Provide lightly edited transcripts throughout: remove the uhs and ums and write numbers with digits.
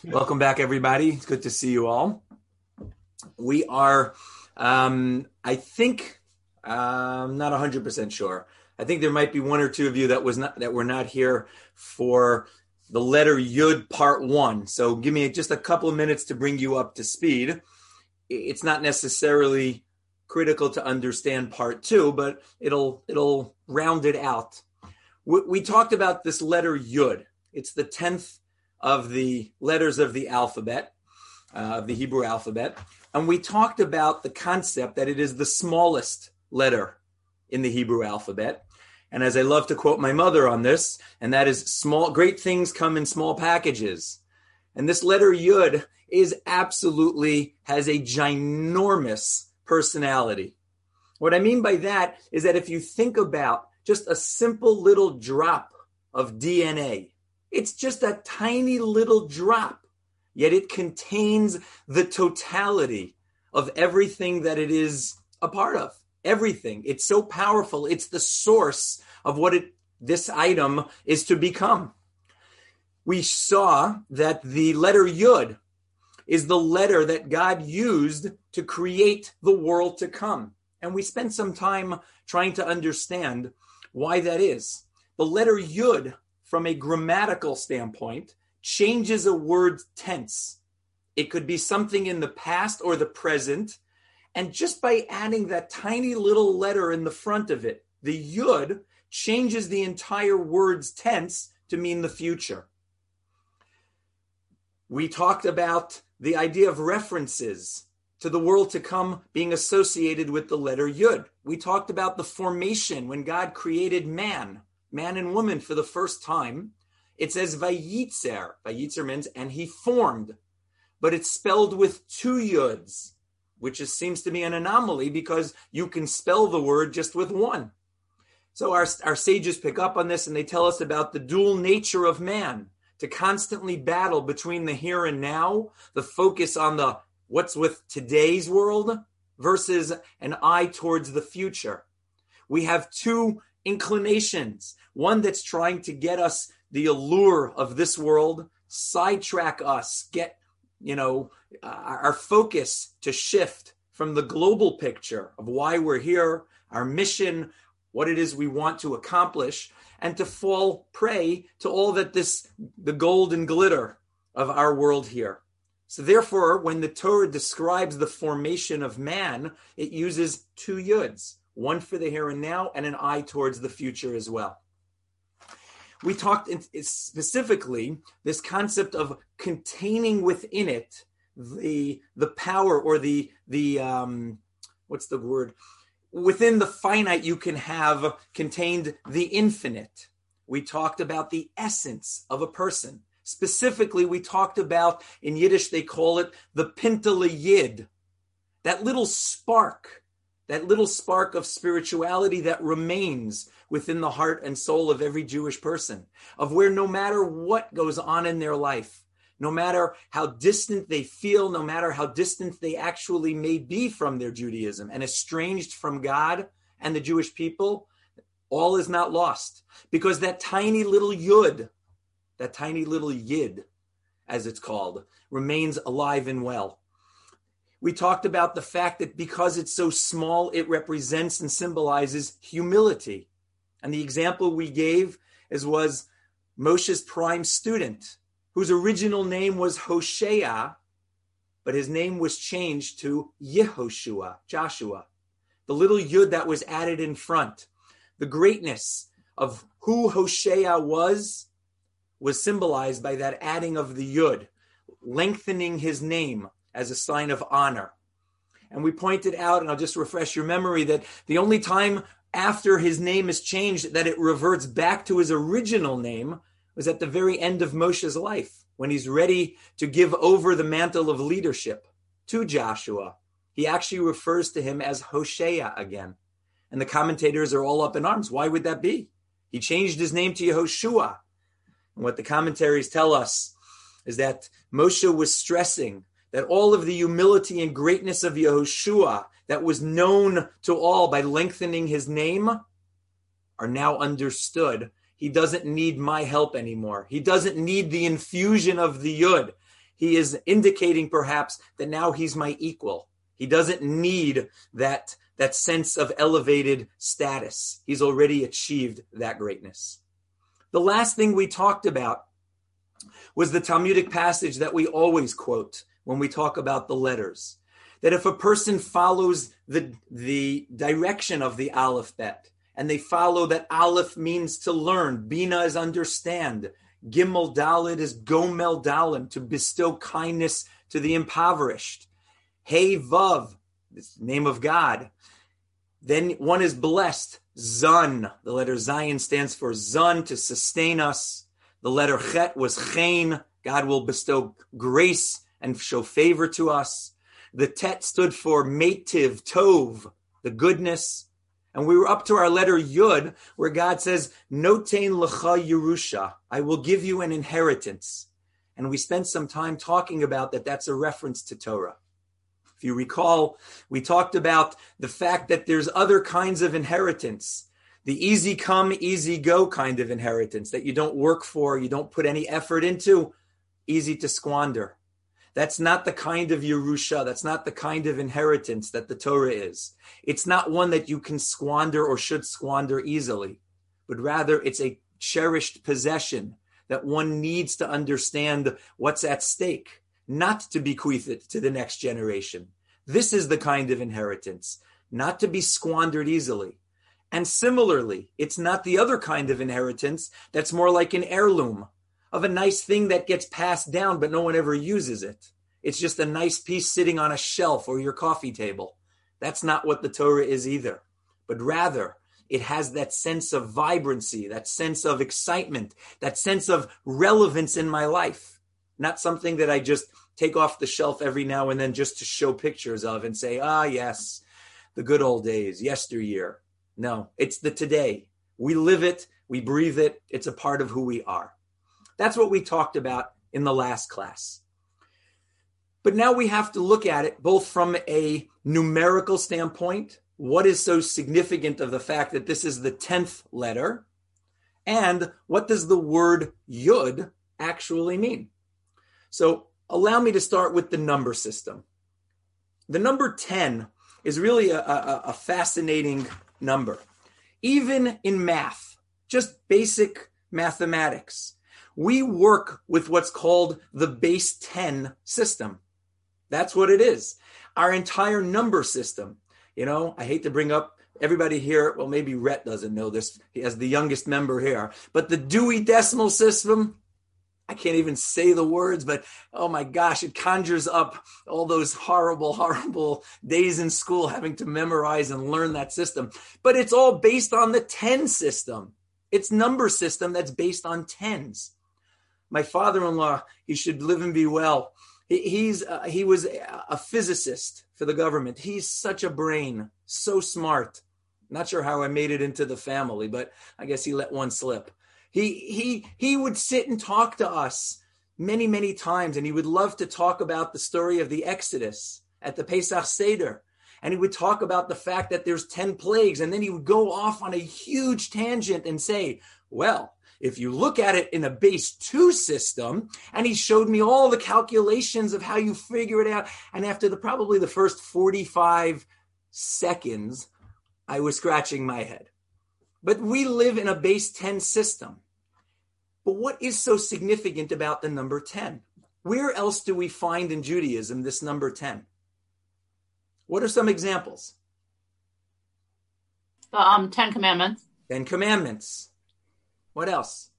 Welcome back, everybody. It's good to see you all. We are, I think, not 100% sure. I think there might be one or two of you that were not here for the letter Yud part 1. So give me just a couple of minutes to bring you up to speed. It's not necessarily critical to understand part 2, but it'll round it out. We talked about this letter Yud. It's the 10th of the letters of the alphabet, of the Hebrew alphabet. And we talked about the concept that it is the smallest letter in the Hebrew alphabet. And as I love to quote my mother on this, and that is great things come in small packages. And this letter Yud has a ginormous personality. What I mean by that is that if you think about just a simple little drop of DNA, it's just a tiny little drop, yet it contains the totality of everything that it is a part of. Everything. It's so powerful. It's the source of what this item is to become. We saw that the letter Yud is the letter that God used to create the world to come. And we spent some time trying to understand why that is. The letter Yud, from a grammatical standpoint, changes a word's tense. It could be something in the past or the present. And just by adding that tiny little letter in the front of it, the Yud changes the entire word's tense to mean the future. We talked about the idea of references to the world to come being associated with the letter Yud. We talked about the formation when God created man and woman for the first time. It says Vayitzer. Vayitzer means, and he formed. But it's spelled with 2 Yuds, which seems to be an anomaly because you can spell the word just with 1. So our sages pick up on this and they tell us about the dual nature of man, to constantly battle between the here and now, the focus on the what's with today's world versus an eye towards the future. We have 2 inclinations, one that's trying to get us the allure of this world, sidetrack us, get, our focus to shift from the global picture of why we're here, our mission, what it is we want to accomplish, and to fall prey to all that the gold and glitter of our world here. So therefore, when the Torah describes the formation of man, it uses 2 Yuds, one for the here and now and an eye towards the future as well. We talked specifically this concept of containing within it the power or the what's the word? Within the finite, you can have contained the infinite. We talked about the essence of a person. Specifically, we talked about, in Yiddish, they call it the Pintele Yid, that little spark of spirituality that remains within the heart and soul of every Jewish person, of where no matter what goes on in their life, no matter how distant they feel, no matter how distant they actually may be from their Judaism and estranged from God and the Jewish people, all is not lost. Because that tiny little Yud, that tiny little Yid, as it's called, remains alive and well. We talked about the fact that because it's so small, it represents and symbolizes humility. And the example we gave was Moshe's prime student, whose original name was Hosea, but his name was changed to Yehoshua, Joshua. The little Yud that was added in front. The greatness of who Hosea was symbolized by that adding of the Yud, lengthening his name as a sign of honor. And we pointed out, and I'll just refresh your memory, that the only time after his name is changed that it reverts back to his original name was at the very end of Moshe's life, when he's ready to give over the mantle of leadership to Joshua. He actually refers to him as Hosea again. And the commentators are all up in arms. Why would that be? He changed his name to Yehoshua. And what the commentaries tell us is that Moshe was stressing that all of the humility and greatness of Yehoshua that was known to all by lengthening his name are now understood. He doesn't need my help anymore. He doesn't need the infusion of the Yud. He is indicating perhaps that now he's my equal. He doesn't need that sense of elevated status. He's already achieved that greatness. The last thing we talked about was the Talmudic passage that we always quote when we talk about the letters. That if a person follows the direction of the Aleph Bet, and they follow that Aleph means to learn, Bina is understand, Gimel Dalid is Gomel Dalim, to bestow kindness to the impoverished, Hey Vav, this name of God, then one is blessed. Zun, the letter Zion stands for Zun, to sustain us. The letter Chet was Chen, God will bestow grace and show favor to us. The Tet stood for Meitiv, Tov, the goodness. And we were up to our letter Yud, where God says, Notein Lecha Yerusha, I will give you an inheritance. And we spent some time talking about that. That's a reference to Torah. If you recall, we talked about the fact that there's other kinds of inheritance. The easy come, easy go kind of inheritance that you don't work for, you don't put any effort into, easy to squander. That's not the kind of Yerusha, that's not the kind of inheritance that the Torah is. It's not one that you can squander or should squander easily, but rather it's a cherished possession that one needs to understand what's at stake, not to bequeath it to the next generation. This is the kind of inheritance, not to be squandered easily. And similarly, it's not the other kind of inheritance that's more like an heirloom of a nice thing that gets passed down, but no one ever uses it. It's just a nice piece sitting on a shelf or your coffee table. That's not what the Torah is either, but rather it has that sense of vibrancy, that sense of excitement, that sense of relevance in my life. Not something that I just take off the shelf every now and then just to show pictures of and say, yes, the good old days, yesteryear. No, it's the today. We live it, we breathe it, it's a part of who we are. That's what we talked about in the last class. But now we have to look at it both from a numerical standpoint, what is so significant of the fact that this is the 10th letter, and what does the word Yud actually mean? So allow me to start with the number system. The number 10 is really a fascinating number. Even in math, just basic mathematics, we work with what's called the base 10 system. That's what it is. Our entire number system. I hate to bring up everybody here. Well, maybe Rhett doesn't know this. He has the youngest member here. But the Dewey Decimal System, I can't even say the words, but oh my gosh, it conjures up all those horrible, horrible days in school having to memorize and learn that system. But it's all based on the 10 system. It's number system that's based on tens. My father-in-law, he should live and be well. He was a physicist for the government. He's such a brain, so smart. Not sure how I made it into the family, but I guess he let one slip. He would sit and talk to us many, many times, and he would love to talk about the story of the Exodus at the Pesach Seder. And he would talk about the fact that there's 10 plagues, and then he would go off on a huge tangent and say, well, if you look at it in a base 2 system, and he showed me all the calculations of how you figure it out, and after probably the first 45 seconds, I was scratching my head. But we live in a base 10 system. But what is so significant about the number 10? Where else do we find in Judaism this number 10? What are some examples? The 10 Commandments. 10 Commandments. What else?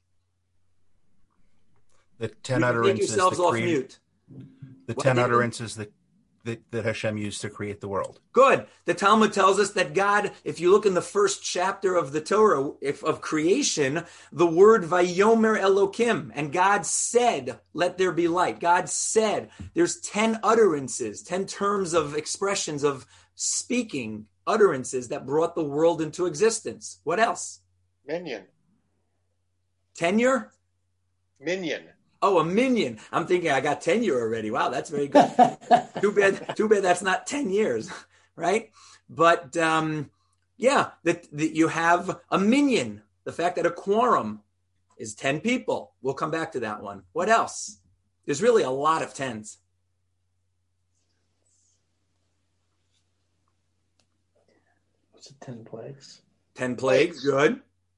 The 10 utterances. Take yourselves off mute. The 10 utterances that Hashem used to create the world. Good. The Talmud tells us that God, if you look in the first chapter of the Torah, of creation, the word Vayomer Elokim, and God said, let there be light. God said, there's 10 utterances, 10 terms of expressions of speaking, utterances that brought the world into existence. What else? Minyan. Tenure? Minyan. Oh, a minyan. I'm thinking I got tenure already. Wow, that's very good. Too bad that's not 10 years, right? But that you have a minyan. The fact that a quorum is 10 people. We'll come back to that one. What else? There's really a lot of 10s. What's it, 10 plagues? 10 plagues, good.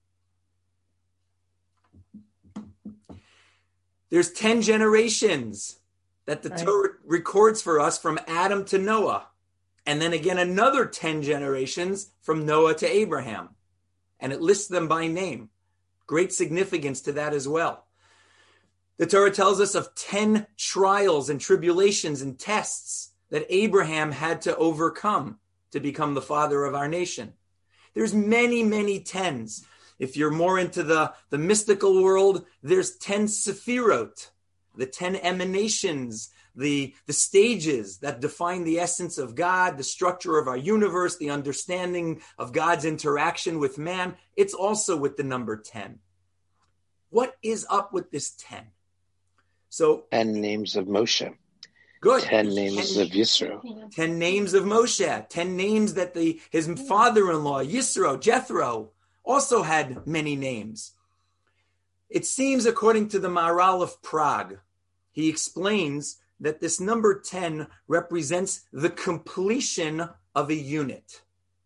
There's 10 generations that the Torah records for us from Adam to Noah. And then again, another 10 generations from Noah to Abraham. And it lists them by name. Great significance to that as well. The Torah tells us of 10 trials and tribulations and tests that Abraham had to overcome to become the father of our nation. There's many, many 10s. If you're more into the mystical world, there's 10 sephirot, the 10 emanations, the stages that define the essence of God, the structure of our universe, the understanding of God's interaction with man. It's also with the number 10. What is up with this 10? So 10 names of Moshe. Good. 10 names of Yisro. 10 names of Moshe. 10 names that his father-in-law, Yisro, Jethro, also had many names. It seems, according to the Maharal of Prague, he explains that this number 10 represents the completion of a unit.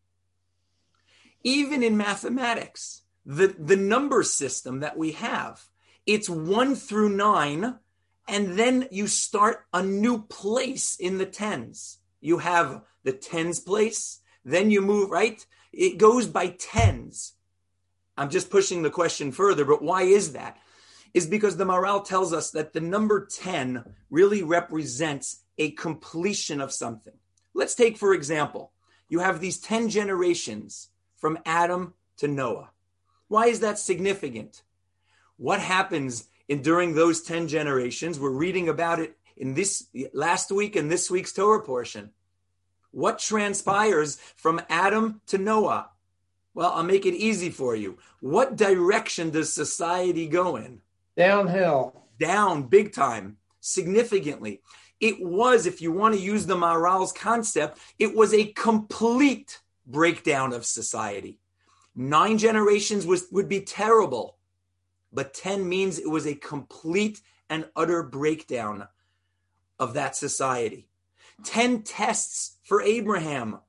Even in mathematics, the number system that we have, it's 1 through 9, and then you start a new place in the 10s. You have the 10s place, then you move, right? It goes by 10s. I'm just pushing the question further, but why is that? Is because the Maharal tells us that the number 10 really represents a completion of something. Let's take, for example, you have these 10 generations from Adam to Noah. Why is that significant? What happens during those 10 generations? We're reading about it in this last week in this week's Torah portion. What transpires from Adam to Noah? Well, I'll make it easy for you. What direction does society go in? Downhill. Down, big time, significantly. It was, if you want to use the Maharal's concept, it was a complete breakdown of society. 9 generations would be terrible, but 10 means it was a complete and utter breakdown of that society. 10 tests for Abraham.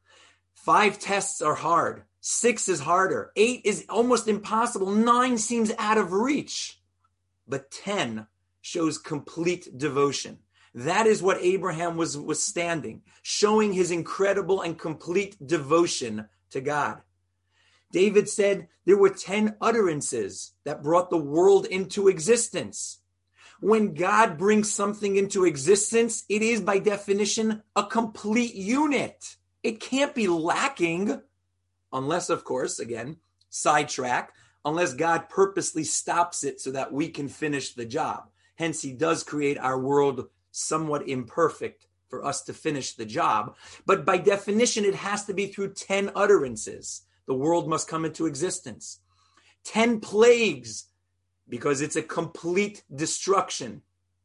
5 tests are hard. 6 is harder. 8 is almost impossible. 9 seems out of reach. But 10 shows complete devotion. That is what Abraham was standing, showing his incredible and complete devotion to God. David said there were 10 utterances that brought the world into existence. When God brings something into existence, it is by definition a complete unit. It can't be lacking unless, of course, again, sidetrack, unless God purposely stops it so that we can finish the job. Hence, he does create our world somewhat imperfect for us to finish the job. But by definition, it has to be through 10 utterances. The world must come into existence. 10 plagues, because it's a complete destruction,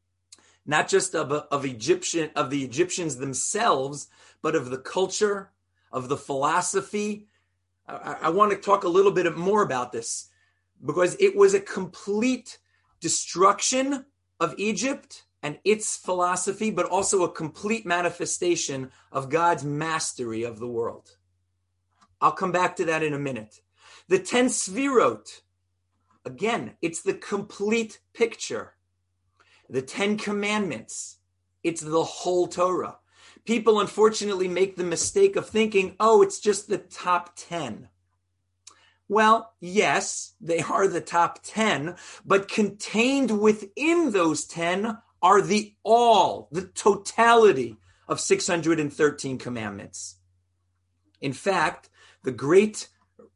not just of the Egyptians themselves, but of the culture, of the philosophy. I want to talk a little bit more about this because it was a complete destruction of Egypt and its philosophy, but also a complete manifestation of God's mastery of the world. I'll come back to that in a minute. The 10 Sfirot, again, it's the complete picture. The 10 Commandments, it's the whole Torah. People unfortunately make the mistake of thinking, oh, it's just the top 10. Well, yes, they are the top 10, but contained within those 10 are the totality of 613 commandments. In fact, the great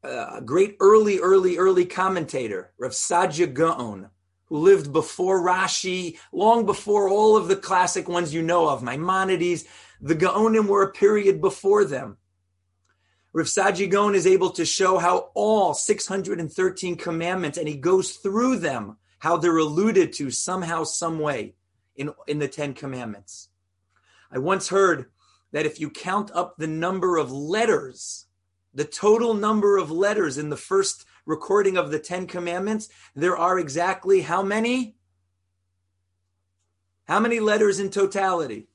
early commentator, Rav Saadia Gaon, who lived before Rashi, long before all of the classic ones you know of, Maimonides, the Gaonim were a period before them. Rav Saadia Gaon is able to show how all 613 commandments, and he goes through them, how they're alluded to somehow, some way in the 10 commandments. I once heard that if you count up the number of letters, the total number of letters in the first recording of the 10 commandments, there are exactly how many? How many letters in totality?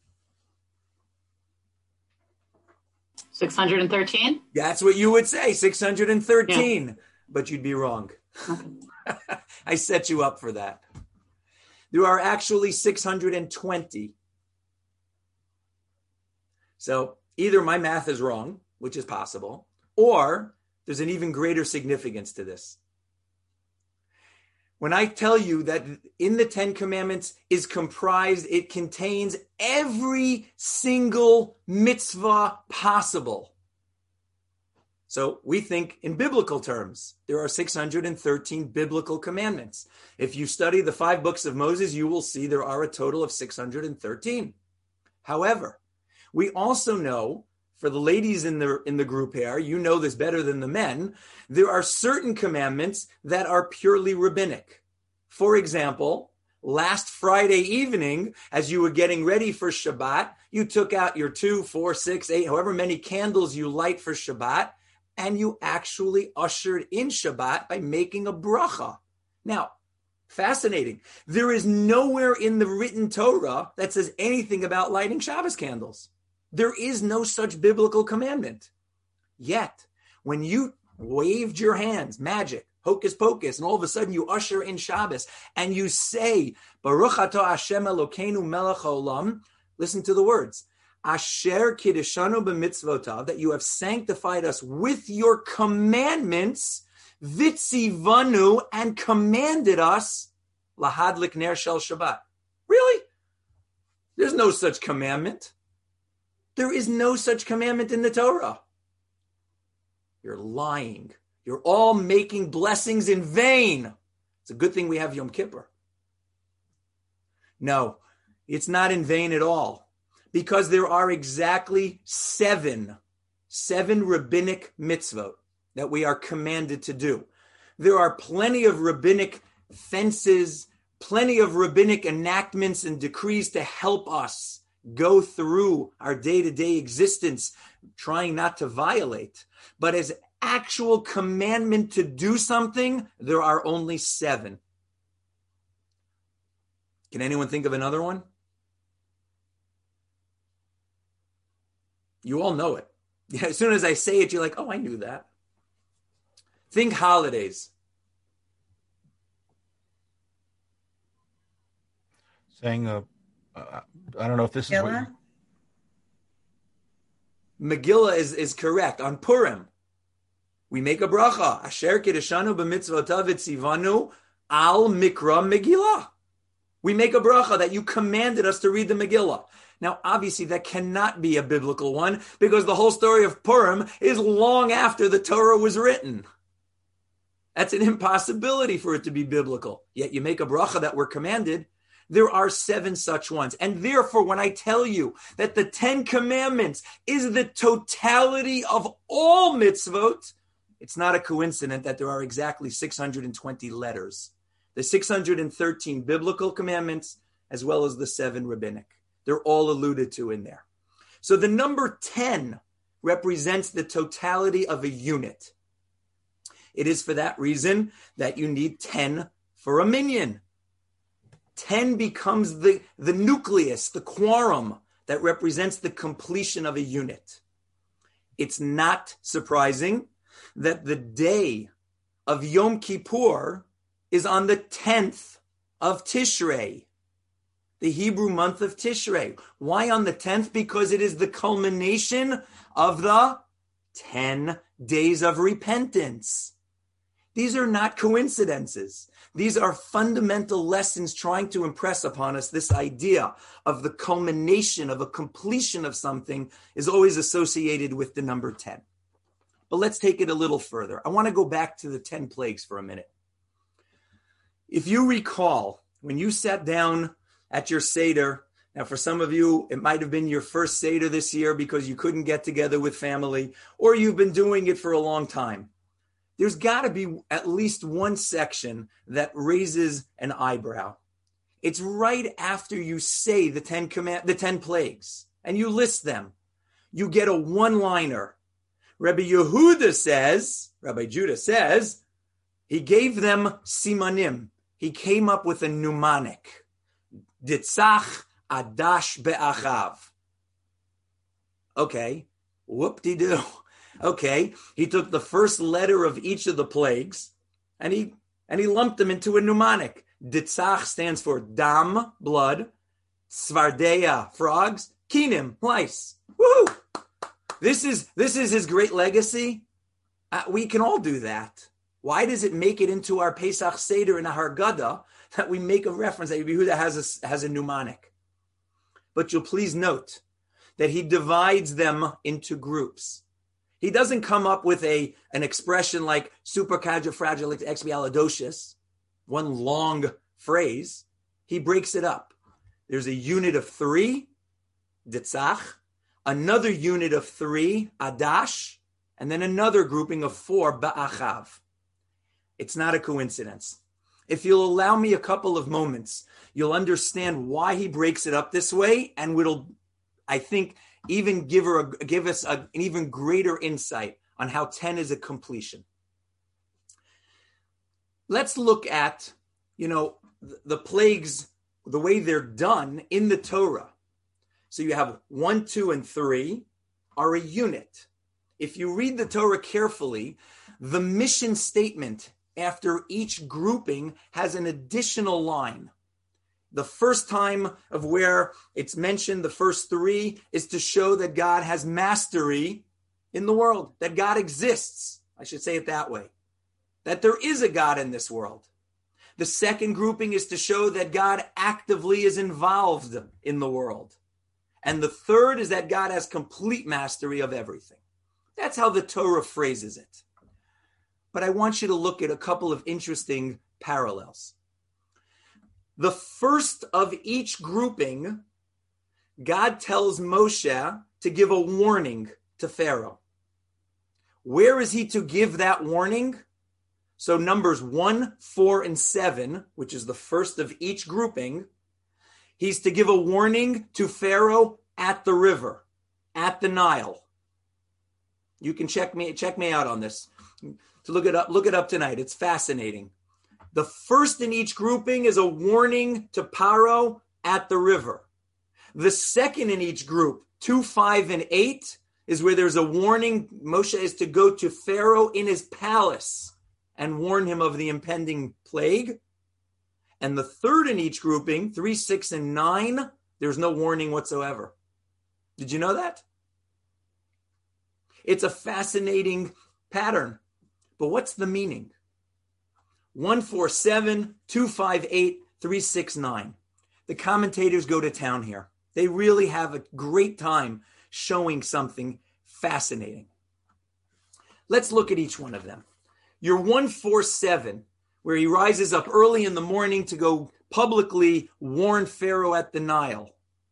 613? That's what you would say, 613. Yeah. But you'd be wrong. Okay. I set you up for that. There are actually 620. So either my math is wrong, which is possible, or there's an even greater significance to this. When I tell you that in the Ten Commandments is comprised, it contains every single mitzvah possible. So we think in biblical terms, there are 613 biblical commandments. If you study the 5 books of Moses, you will see there are a total of 613. However, we also know, for the ladies in the group here, you know this better than the men, there are certain commandments that are purely rabbinic. For example, last Friday evening, as you were getting ready for Shabbat, you took out your 2, 4, 6, 8, however many candles you light for Shabbat, and you actually ushered in Shabbat by making a bracha. Now, fascinating. There is nowhere in the written Torah that says anything about lighting Shabbos candles. There is no such biblical commandment. Yet, when you waved your hands, magic, hocus pocus, and all of a sudden you usher in Shabbos, and you say, Baruch atah Hashem Elokeinu melech haolam, listen to the words, Asher kiddeshanu b'mitzvotav, that you have sanctified us with your commandments, vitzivanu, and commanded us, lahadlik ner shel Shabbat. Really? There's no such commandment. There is no such commandment in the Torah. You're lying. You're all making blessings in vain. It's a good thing we have Yom Kippur. No, it's not in vain at all, because there are exactly seven rabbinic mitzvot that we are commanded to do. There are plenty of rabbinic fences, plenty of rabbinic enactments and decrees to help us go through our day-to-day existence, trying not to violate. But as actual commandment to do something, there are only 7. Can anyone think of another one? You all know it. Yeah, as soon as I say it, you're like, oh, I knew that. Think holidays. Saying, I don't know if this is what Megillah is correct. On Purim, we make a bracha. Asher kiddushanu b'mitzvotav v'tzivanu al mikra Megillah. We make a bracha that you commanded us to read the Megillah. Now, obviously, that cannot be a biblical one, because the whole story of Purim is long after the Torah was written. That's an impossibility for it to be biblical. Yet you make a bracha that we're commanded. There are 7 such ones. And therefore, when I tell you that the 10 commandments is the totality of all mitzvot, it's not a coincidence that there are exactly 620 letters. The 613 biblical commandments, as well as the 7 rabbinic. They're all alluded to in there. So the number 10 represents the totality of a unit. It is for that reason that you need 10 for a minyan. 10 becomes the nucleus, the quorum that represents the completion of a unit. It's not surprising that the day of Yom Kippur is on the 10th of Tishrei, the Hebrew month of Tishrei. Why on the 10th? Because it is the culmination of the 10 days of repentance. These are not coincidences. These are fundamental lessons trying to impress upon us this idea of the culmination of a completion of something is always associated with the number 10. But let's take it a little further. I want to go back to the 10 plagues for a minute. If you recall, when you sat down at your Seder, now for some of you, it might have been your first Seder this year because you couldn't get together with family, or you've been doing it for a long time. There's got to be at least one section that raises an eyebrow. It's right after you say the 10 plagues, and you list them. You get a one-liner. Rabbi Judah says, he gave them simanim. He came up with a mnemonic. Ditzach adash be'achav. Okay, whoop-de-doo. Okay, he took the first letter of each of the plagues and he lumped them into a mnemonic. Ditzach stands for dam, blood, svardeya, frogs, kinim, lice. Woohoo! This is his great legacy. We can all do that. Why does it make it into our Pesach Seder and our Haggadah that we make a reference that Yehuda has a mnemonic? But you'll please note that he divides them into groups. He doesn't come up with an expression like supercalifragilisticexpialidocious, one long phrase. He breaks it up. There's a unit of 3, ditzach, another unit of 3, adash, and then another grouping of 4, ba'achav. It's not a coincidence. If you'll allow me a couple of moments, you'll understand why he breaks it up this way, and will, I think, even give us an even greater insight on how 10 is a completion. Let's look at, the plagues, the way they're done in the Torah. So you have 1, 2, and 3 are a unit. If you read the Torah carefully, the mission statement after each grouping has an additional line. The first time of where it's mentioned, the first 3, is to show that God has mastery in the world, that God exists. I should say it that way, that there is a God in this world. The second grouping is to show that God actively is involved in the world. And the third is that God has complete mastery of everything. That's how the Torah phrases it. But I want you to look at a couple of interesting parallels. The first of each grouping, God tells Moshe to give a warning to Pharaoh. Where is he to give that warning? So Numbers 1, 4, and 7, which is the first of each grouping, he's to give a warning to Pharaoh at the river, at the Nile. You can check me out on this. To look it up tonight. It's fascinating. The first in each grouping is a warning to Paro at the river. The second in each group, 2, 5, and 8, is where there's a warning. Moshe is to go to Pharaoh in his palace and warn him of the impending plague. And the third in each grouping, 3, 6, and 9, there's no warning whatsoever. Did you know that? It's a fascinating pattern. But what's the meaning? 1, 4, 7, 2, 5, 8, 3, 6, 9. The commentators go to town here. They really have a great time showing something fascinating. Let's look at each one of them. Your 1, 4, 7, where he rises up early in the morning to go publicly warn Pharaoh at the Nile.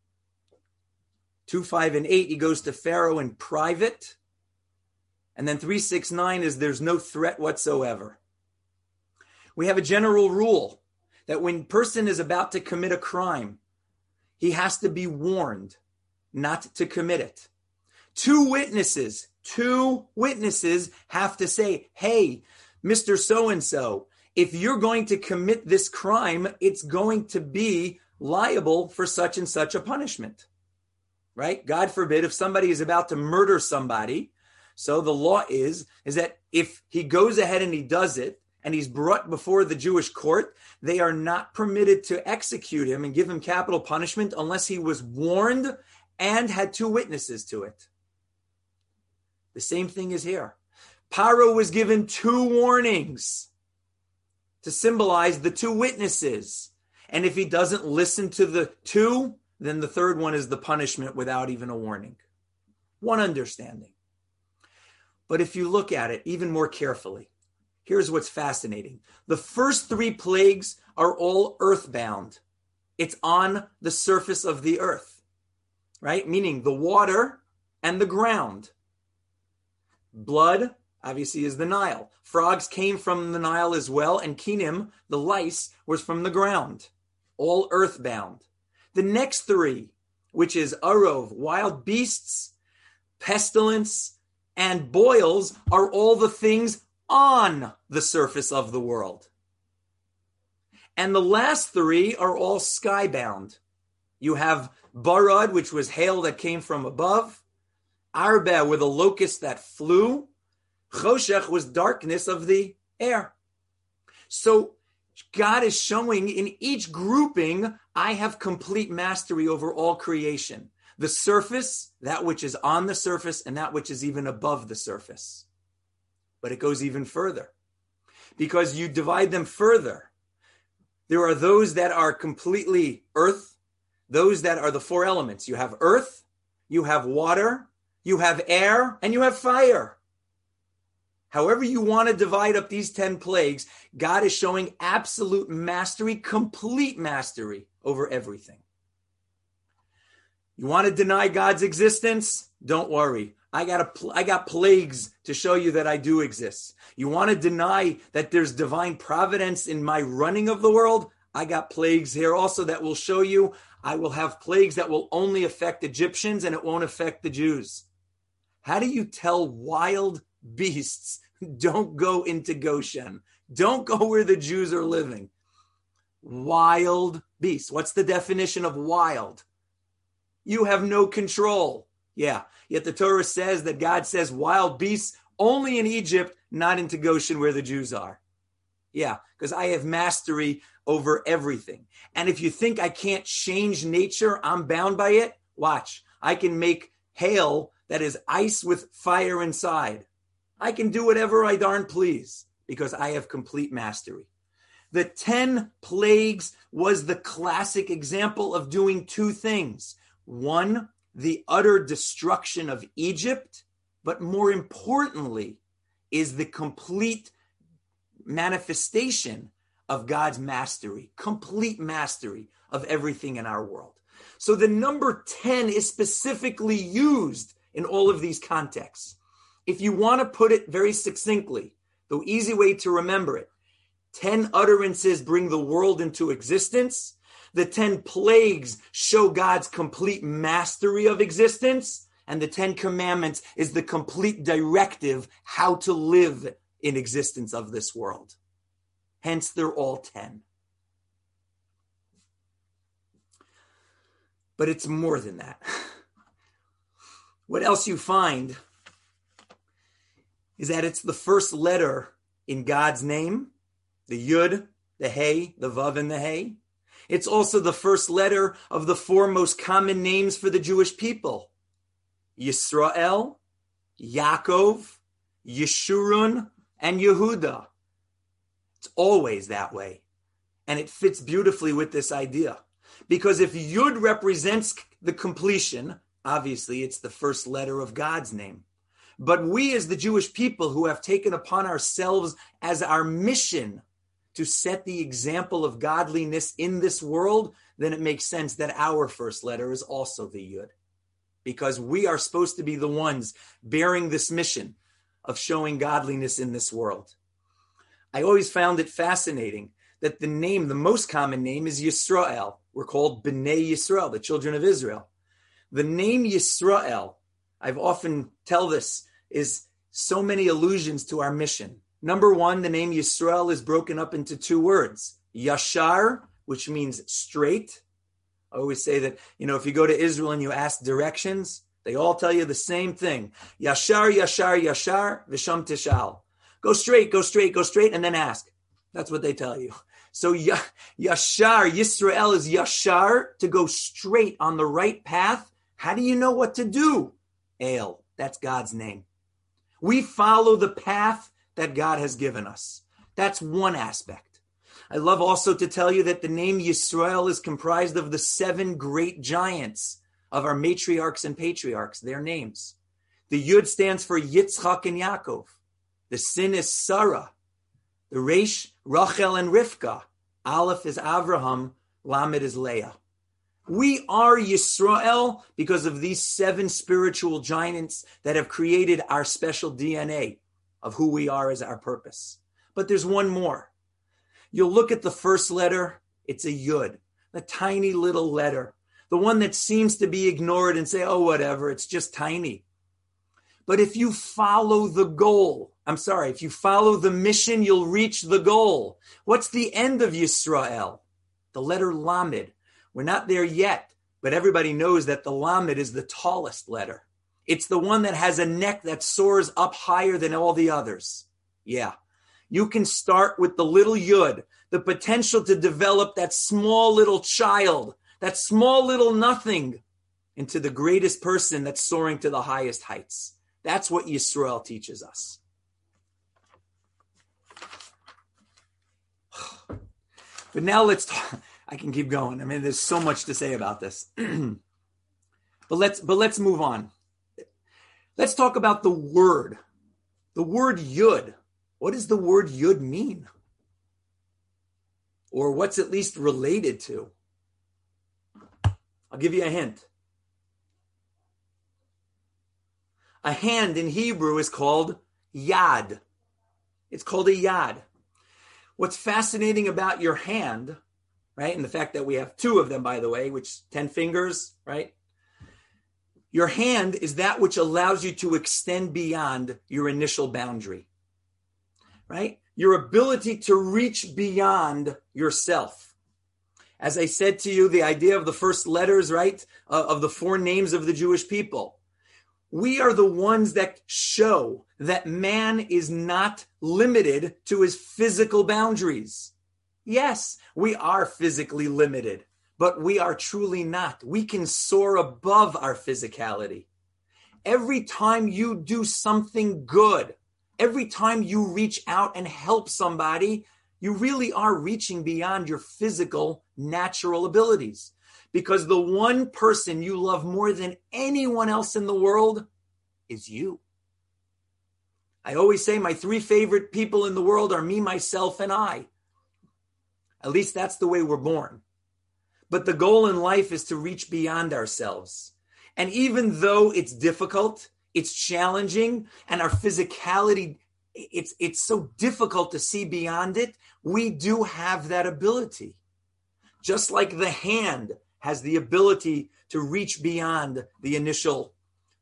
2, 5, and 8, he goes to Pharaoh in private. And then 3, 6, 9 is there's no threat whatsoever. We have a general rule that when a person is about to commit a crime, he has to be warned not to commit it. 2 witnesses have to say, hey, Mr. So-and-so, if you're going to commit this crime, it's going to be liable for such and such a punishment, right? God forbid if somebody is about to murder somebody. So the law is that if he goes ahead and he does it, and he's brought before the Jewish court, they are not permitted to execute him and give him capital punishment unless he was warned and had 2 witnesses to it. The same thing is here. Paro was given 2 warnings to symbolize the 2 witnesses. And if he doesn't listen to the 2, then the third one is the punishment without even a warning. One understanding. But if you look at it even more carefully, here's what's fascinating. The first 3 plagues are all earthbound. It's on the surface of the earth, right? Meaning the water and the ground. Blood, obviously, is the Nile. Frogs came from the Nile as well, and kinim, the lice, was from the ground. All earthbound. The next 3, which is arov, wild beasts, pestilence, and boils, are all the things on the surface of the world. And the last 3 are all skybound. You have Barad, which was hail that came from above. Arba were the locusts that flew. Choshech was darkness of the air. So God is showing in each grouping, I have complete mastery over all creation. The surface, that which is on the surface, and that which is even above the surface. But it goes even further. Because you divide them further. There are those that are completely earth, those that are the four elements. You have earth, you have water, you have air, and you have fire. However you want to divide up these 10 plagues, God is showing absolute mastery, complete mastery over everything. You want to deny God's existence? Don't worry. I got plagues to show you that I do exist. You want to deny that there's divine providence in my running of the world? I got plagues here also that will show you I will have plagues that will only affect Egyptians and it won't affect the Jews. How do you tell wild beasts, don't go into Goshen? Don't go where the Jews are living. Wild beasts. What's the definition of wild? You have no control. Yeah, yet the Torah says that God says wild beasts only in Egypt, not into Goshen where the Jews are. Yeah, because I have mastery over everything. And if you think I can't change nature, I'm bound by it, watch. I can make hail that is ice with fire inside. I can do whatever I darn please because I have complete mastery. The 10 plagues was the classic example of doing two things. One, the utter destruction of Egypt, but more importantly, is the complete manifestation of God's mastery, complete mastery of everything in our world. So the number 10 is specifically used in all of these contexts. If you want to put it very succinctly, the easy way to remember it, 10 utterances bring the world into existence. The 10 plagues show God's complete mastery of existence. And the 10 commandments is the complete directive how to live in existence of this world. Hence, they're all 10. But it's more than that. What else you find is that it's the first letter in God's name, the Yud, the Hey, the Vav, and the Hey. It's also the first letter of the four most common names for the Jewish people. Yisrael, Yaakov, Yeshurun, and Yehuda. It's always that way. And it fits beautifully with this idea. Because if Yud represents the completion, obviously it's the first letter of God's name. But we as the Jewish people who have taken upon ourselves as our mission to set the example of godliness in this world, then it makes sense that our first letter is also the Yud. Because we are supposed to be the ones bearing this mission of showing godliness in this world. I always found it fascinating that the name, the most common name is Yisrael. We're called B'nai Yisrael, the children of Israel. The name Yisrael, I've often tell this, is so many allusions to our mission. Number one, the name Yisrael is broken up into two words. Yashar, which means straight. I always say that, if you go to Israel and you ask directions, they all tell you the same thing. Yashar, Yashar, Yashar, Visham Tishal. Go straight, go straight, go straight, and then ask. That's what they tell you. So Yashar, Yisrael is Yashar, to go straight on the right path. How do you know what to do? El, that's God's name. We follow the path that God has given us. That's one aspect. I love also to tell you that the name Yisrael is comprised of the 7 great giants of our matriarchs and patriarchs, their names. The Yud stands for Yitzchak and Yaakov. The Sin is Sarah. The Resh, Rachel and Rivka. Aleph is Avraham. Lamed is Leah. We are Yisrael because of these 7 spiritual giants that have created our special DNA of who we are as our purpose. But there's one more. You'll look at the first letter, it's a Yud, a tiny little letter, the one that seems to be ignored and say, oh, whatever, it's just tiny. But if you follow the goal, if you follow the mission, you'll reach the goal. What's the end of Yisrael? The letter Lamed. We're not there yet, But everybody knows that the Lamed is the tallest letter. It's the one that has a neck that soars up higher than all the others. Yeah. You can start with the little Yud, the potential to develop that small little child, that small little nothing, into the greatest person that's soaring to the highest heights. That's what Yisrael teaches us. But now let's talk. I can keep going. I mean, there's so much to say about this. But let's move on. Let's talk about the word. The word Yud. What does the word Yud mean? Or what's at least related to? I'll give you a hint. A hand in Hebrew is called yad. It's called a yad. What's fascinating about your hand, right, and the fact that we have two of them, by the way, which 10 fingers, right? Your hand is that which allows you to extend beyond your initial boundary, right? Your ability to reach beyond yourself. As I said to you, the idea of the first letters, right, of the four names of the Jewish people. We are the ones that show that man is not limited to his physical boundaries. Yes, we are physically limited, but we are truly not. We can soar above our physicality. Every time you do something good, every time you reach out and help somebody, you really are reaching beyond your physical, natural abilities. Because the one person you love more than anyone else in the world is you. I always say my three favorite people in the world are me, myself, and I. At least that's the way we're born. But the goal in life is to reach beyond ourselves. And even though it's difficult, it's challenging, and our physicality, it's so difficult to see beyond it, we do have that ability. Just like the hand has the ability to reach beyond the initial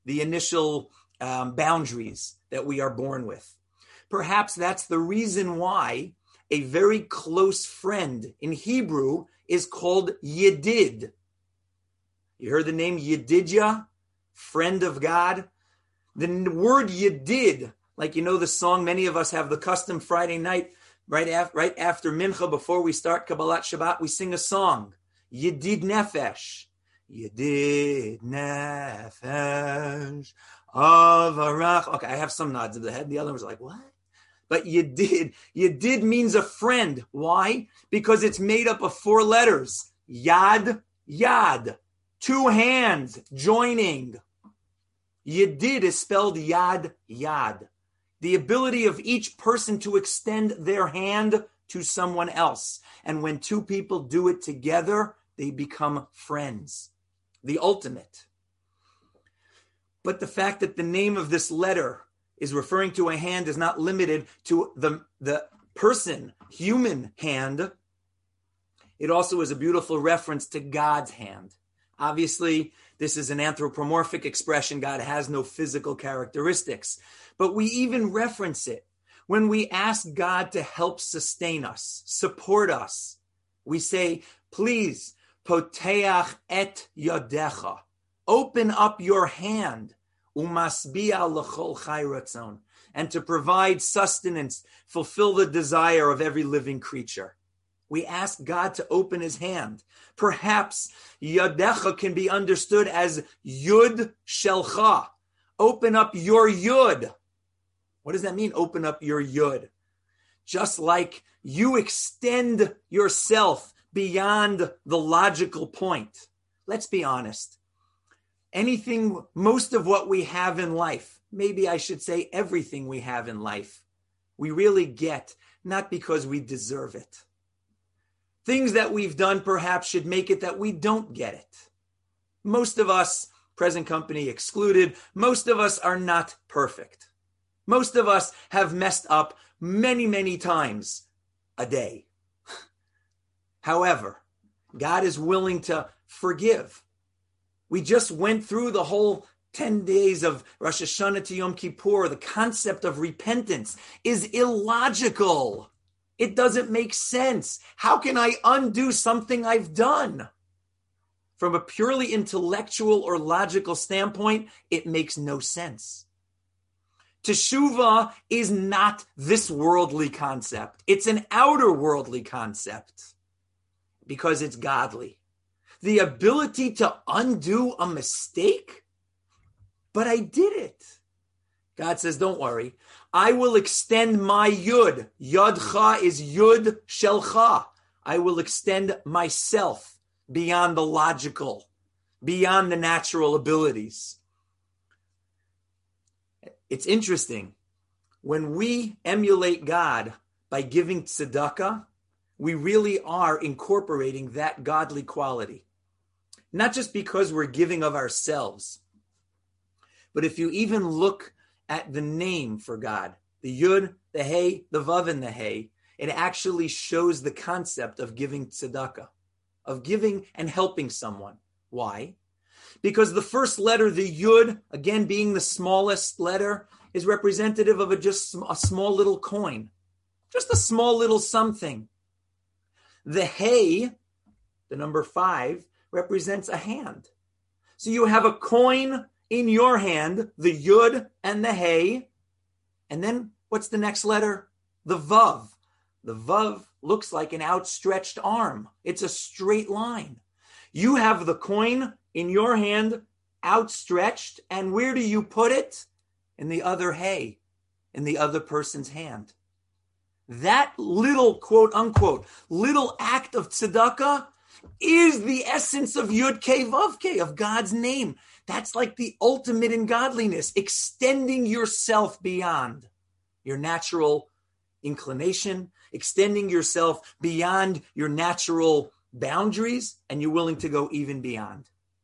boundaries that we are born with. Perhaps that's the reason why a very close friend in Hebrew is called Yedid. You heard the name Yedidya, friend of God? The word Yedid, like you know the song, many of us have the custom Friday night, right after Mincha, before we start Kabbalat Shabbat, we sing a song. Yedid Nefesh. Yedid Nefesh Avarach. Okay, I have some nods of the head. The other was like, what? But Yedid means a friend. Why? Because it's made up of four letters. Yad, Yad. Two hands joining. Yedid is spelled Yad, Yad. The ability of each person to extend their hand to someone else. And when two people do it together, they become friends. The ultimate. But the fact that the name of this letter is referring to a hand is not limited to the person, human hand. It also is a beautiful reference to God's hand. Obviously, this is an anthropomorphic expression. God has no physical characteristics. But we even reference it when we ask God to help sustain us, support us. We say, please, poteach et yadecha. Open up your hand. Umasbi'a l'chol chai ratzon. And to provide sustenance, fulfill the desire of every living creature. We ask God to open his hand. Perhaps yadecha can be understood as yud shelcha. Open up your yud. What does that mean? Open up your yud. Just like you extend yourself beyond the logical point. Let's be honest. Most of what we have in life, maybe I should say everything we have in life, we really get, not because we deserve it. Things that we've done perhaps should make it that we don't get it. Most of us, present company excluded, most of us are not perfect. Most of us have messed up many, many times a day. However, God is willing to forgive. We just went through the whole 10 days of Rosh Hashanah to Yom Kippur. The concept of repentance is illogical. It doesn't make sense. How can I undo something I've done? from a purely intellectual or logical standpoint, it makes no sense. Teshuvah is not this worldly concept. It's an outer worldly concept because it's godly. The ability to undo a mistake? But I did it. God says, don't worry. I will extend my yud. Yadcha is yud shelcha. I will extend myself beyond the logical, beyond the natural abilities. It's interesting. When we emulate God by giving tzedakah, we really are incorporating that godly quality. Not just because we're giving of ourselves, but if you even look at the name for God, the Yud, the Hey, the Vav, and the Hey, it actually shows the concept of giving tzedakah, of giving and helping someone. Why? Because the first letter, the Yud, again being the smallest letter, is representative of just a small little coin, just a small little something. The Hey, the number 5, represents a hand. So you have a coin in your hand, the Yud and the Hey, and then what's the next letter? The Vav. The Vav looks like an outstretched arm. It's a straight line. You have the coin in your hand, outstretched, and where do you put it? In the other Hey, in the other person's hand. That little, quote unquote, little act of tzedakah is the essence of Yud Kei Vav Kei, of God's name. That's like the ultimate in godliness, extending yourself beyond your natural inclination, extending yourself beyond your natural boundaries, and you're willing to go even beyond.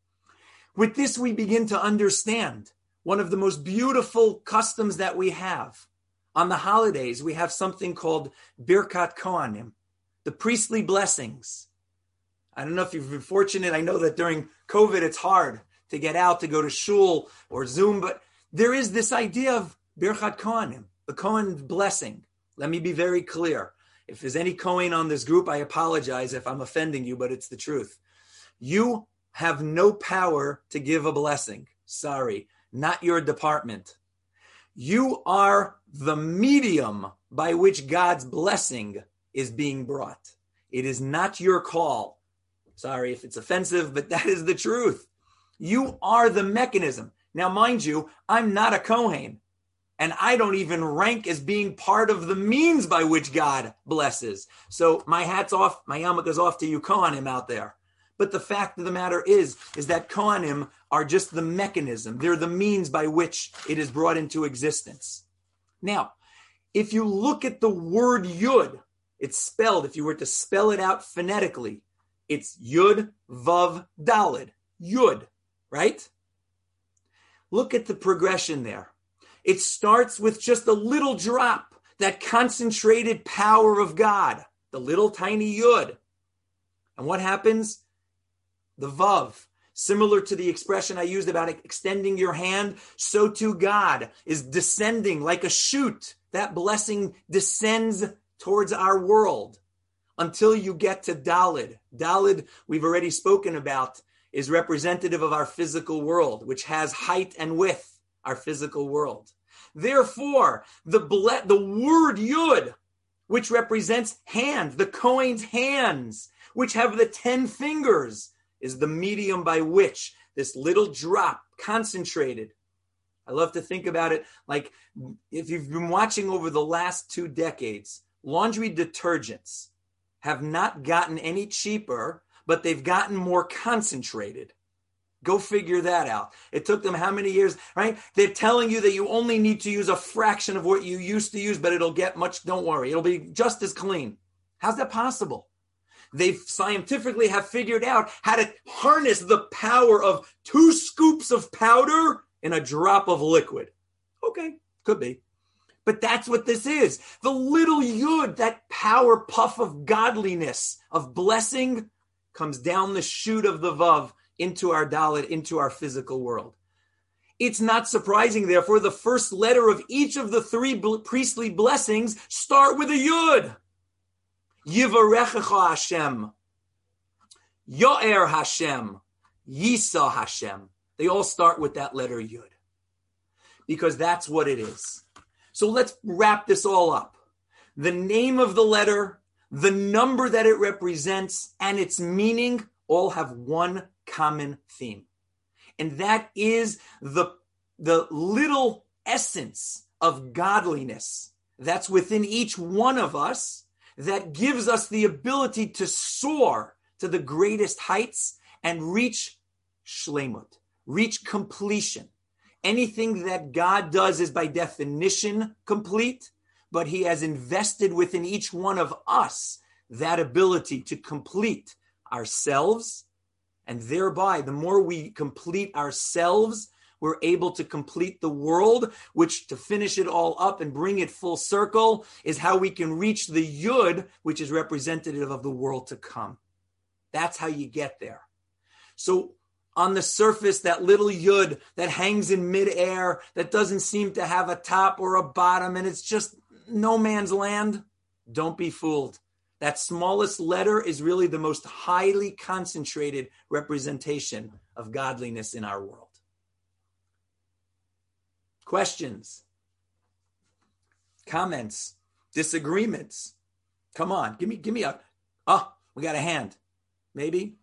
With this, we begin to understand one of the most beautiful customs that we have. On the holidays, we have something called Birkat Kohanim, the priestly blessings. I don't know if you've been fortunate. I know that during COVID, it's hard to get out, to go to shul or Zoom, but there is this idea of Birkat Kohanim, the Kohen blessing. Let me be very clear. If there's any Kohen on this group, I apologize if I'm offending you, but it's the truth. You have no power to give a blessing. Sorry, not your department. You are the medium by which God's blessing is being brought. It is not your call. Sorry if it's offensive, but that is the truth. You are the mechanism. Now, mind you, I'm not a Kohen, and I don't even rank as being part of the means by which God blesses. So my hat's off, my yarmulke is off to you Kohanim out there. But the fact of the matter is that Kohanim are just the mechanism. They're the means by which it is brought into existence. Now, if you look at the word Yud, it's spelled, if you were to spell it out phonetically, it's Yud, Vav, Daled. Yud, right? Look at the progression there. It starts with just a little drop, that concentrated power of God, the little tiny Yud. And what happens? The Vav, similar to the expression I used about extending your hand, so too God is descending like a shoot. That blessing descends towards our world until you get to Daled. Daled, we've already spoken about, is representative of our physical world, which has height and width, our physical world. Therefore, the word Yud, which represents hand, the Kohen's hands, which have the 10 fingers, is the medium by which this little drop, concentrated. I love to think about it like if you've been watching over the last 2 decades, laundry detergents have not gotten any cheaper, but they've gotten more concentrated. Go figure that out. It took them how many years, right? They're telling you that you only need to use a fraction of what you used to use, but it'll get much, don't worry, it'll be just as clean. How's that possible? They scientifically have figured out how to harness the power of 2 scoops of powder in a drop of liquid. Okay, could be. But that's what this is. The little Yud, that power puff of godliness, of blessing, comes down the chute of the Vav into our Dalet, into our physical world. It's not surprising, therefore, the first letter of each of the 3 priestly blessings start with a Yud. Yivarechecha Hashem, Yo'er Hashem, Yisa Hashem. They all start with that letter Yud, because that's what it is. So let's wrap this all up. The name of the letter, the number that it represents, and its meaning all have one common theme. And that is the little essence of godliness that's within each one of us that gives us the ability to soar to the greatest heights and reach shlemut, reach completion. Anything that God does is by definition complete, but he has invested within each one of us that ability to complete ourselves. And thereby, the more we complete ourselves, we're able to complete the world, which, to finish it all up and bring it full circle, is how we can reach the Yud, which is representative of the world to come. That's how you get there. So on the surface, that little Yud that hangs in midair, that doesn't seem to have a top or a bottom, and it's just no man's land, don't be fooled. That smallest letter is really the most highly concentrated representation of godliness in our world. Questions? Comments? Disagreements? Come on, give me a, we got a hand. Maybe?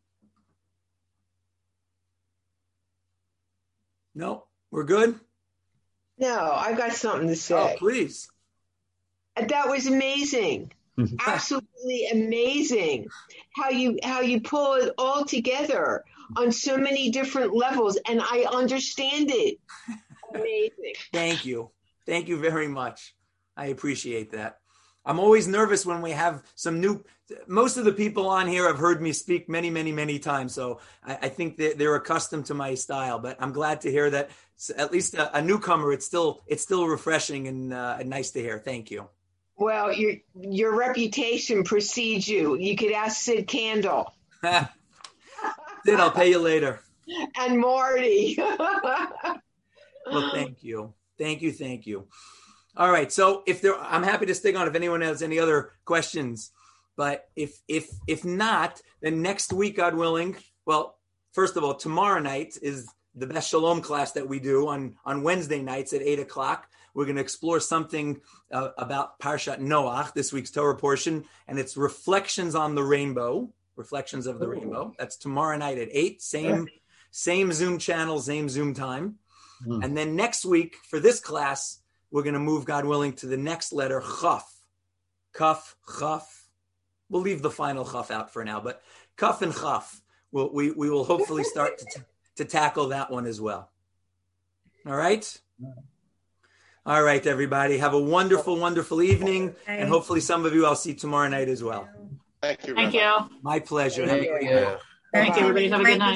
No, we're good? No, I've got something to say. Oh, please. That was amazing. Absolutely amazing. How you pull it all together on so many different levels, and I understand it. Amazing. Thank you. Thank you very much. I appreciate that. I'm always nervous when we have some new, most of the people on here have heard me speak many, many, many times. So I think that they're accustomed to my style, but I'm glad to hear that at least a newcomer, it's still refreshing and nice to hear. Thank you. Well, your reputation precedes you. You could ask Sid Candle. Sid, I'll pay you later. And Marty. Well, thank you. Thank you. All right. So I'm happy to stick on if anyone has any other questions, but if not, then next week, God willing, well, first of all, tomorrow night is the Beth Shalom class that we do on Wednesday nights at 8:00. We're going to explore something about Parshat Noach, this week's Torah portion, and it's Reflections on the Rainbow, Reflections of the Rainbow. That's tomorrow night at 8, same Zoom channel, same Zoom time. And then next week for this class, we're going to move, God willing, to the next letter, Chaf. Kaf, Chaf. We'll leave the final Chaf out for now, but Kaf and Chaf, we will hopefully start to tackle that one as well. All right? All right, everybody. Have a wonderful, wonderful evening. And hopefully some of you I'll see tomorrow night as well. Thank you. Thank you. My pleasure. Have a great night. Thank you, everybody. Have a good night.